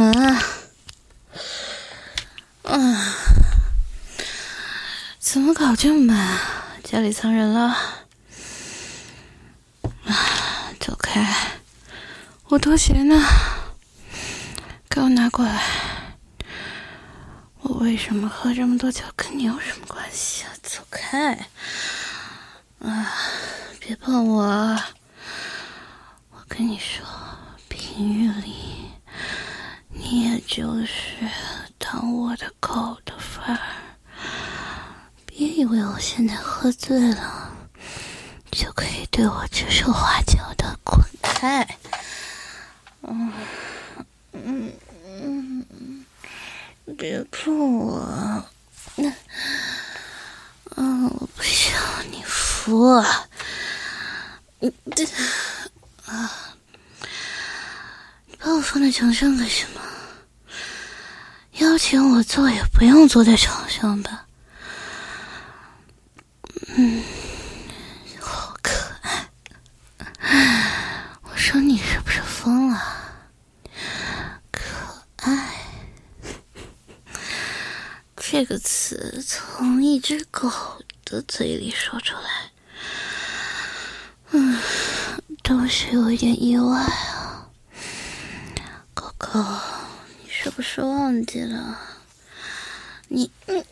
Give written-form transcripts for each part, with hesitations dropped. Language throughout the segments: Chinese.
门啊！怎么搞这么慢？家里藏人了？走开！我拖鞋呢？给我拿过来！我为什么喝这么多酒，跟你有什么关系啊？走开！别碰我！我跟你说，平日里你也就是当我的狗的份儿，别以为我现在喝醉了就可以对我指手画脚的，滚开！别碰我！我不需要你扶我。把我放在床上干什么？邀请我坐也不用坐在床上吧？好可爱。我说你是不是疯了？可爱这个词从一只狗的嘴里说出来，倒是有一点意外啊。狗狗，你是不是忘记了？你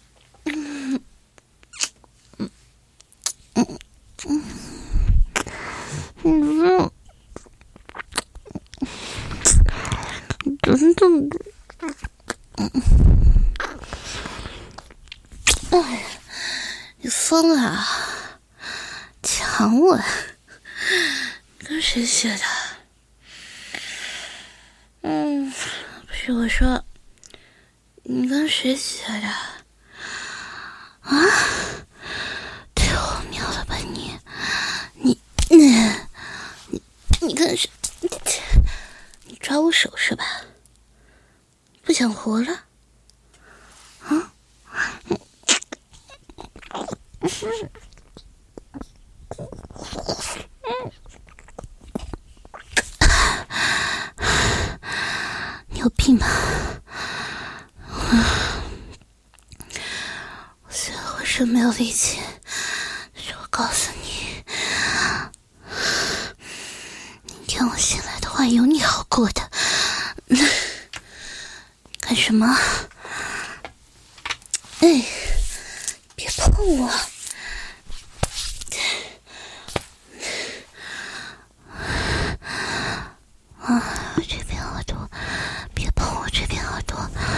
你疯了？强吻？跟谁学的？不是我说，你跟谁学的？太荒谬了吧你跟谁？你抓我手是吧？不想活了？你有病吧？我虽然浑身没有力气，但是我告诉你，明天我醒来的话，有你好过的。干什么？别碰我！这边耳朵，别碰我这边耳朵。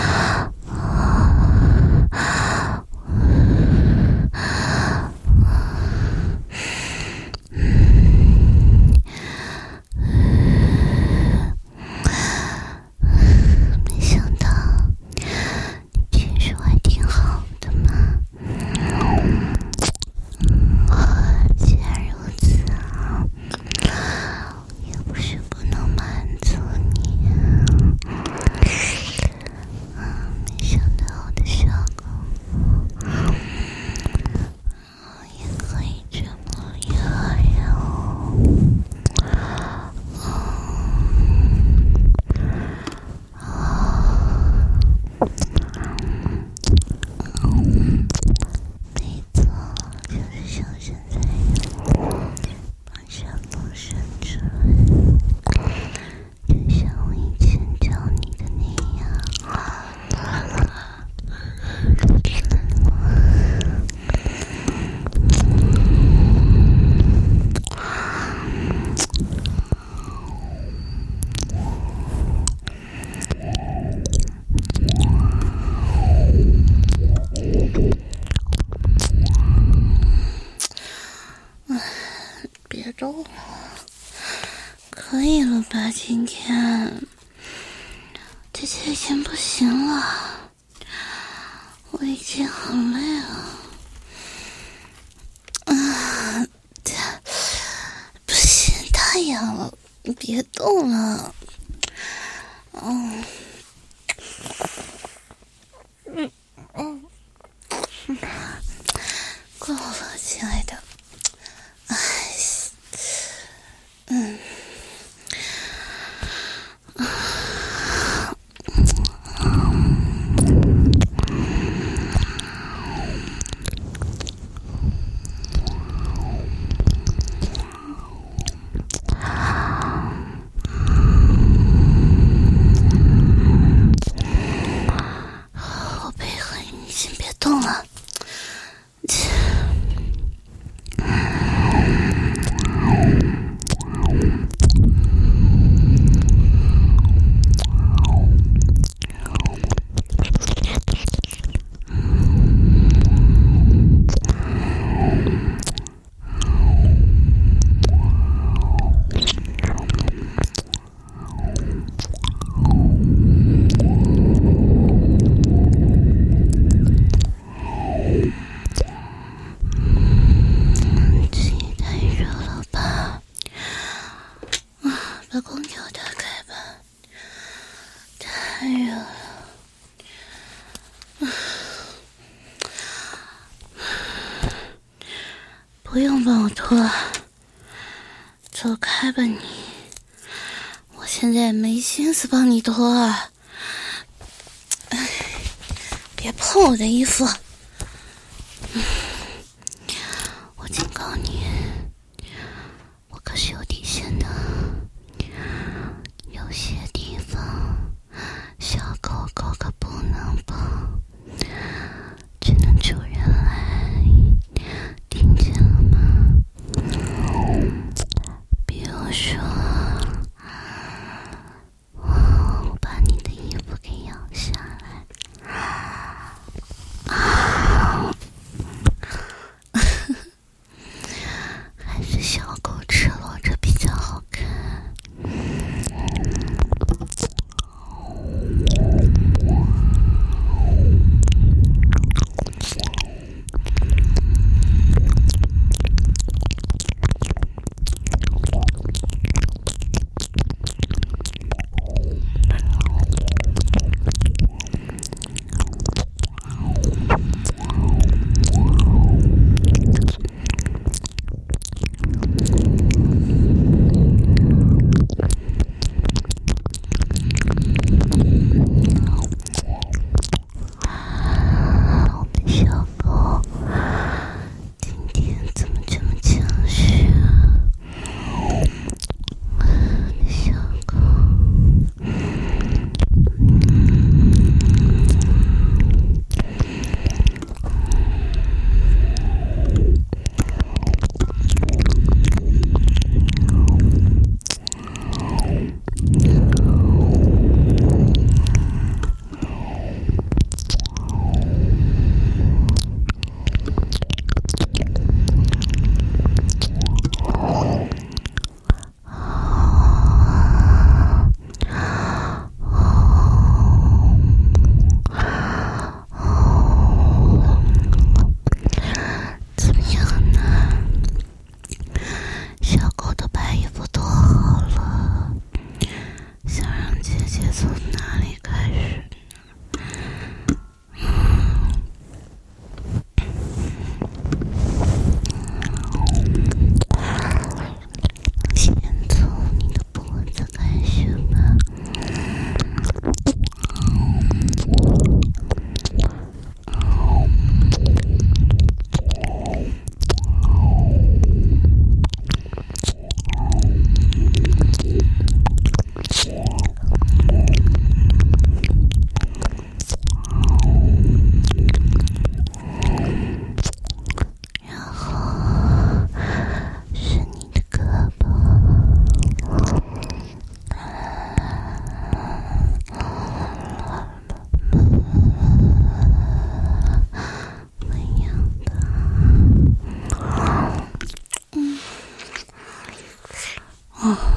没想到你技术还挺好的嘛。既然如此啊，也不是不能满足你没想到我的效果也可以这么样呀。没错，就是像现在把舌头伸出来，就像我以前教你的那样。别动了，可以了吧？今天姐姐已经不行了，我已经很累了。不行，太痒了，你别动了。够了，亲爱的。 动了。把空调打开吧，太热了。不用帮我脱，走开吧你。我现在没心思帮你脱啊。别碰我的衣服。我警告你，我可是有底线的。有些地方小狗狗可不能碰，只能主人来，听见了吗？比如说我把你的衣服给咬下来，还是小狗赤裸着比较好看。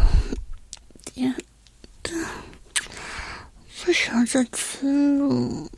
天哪，为啥在吃了？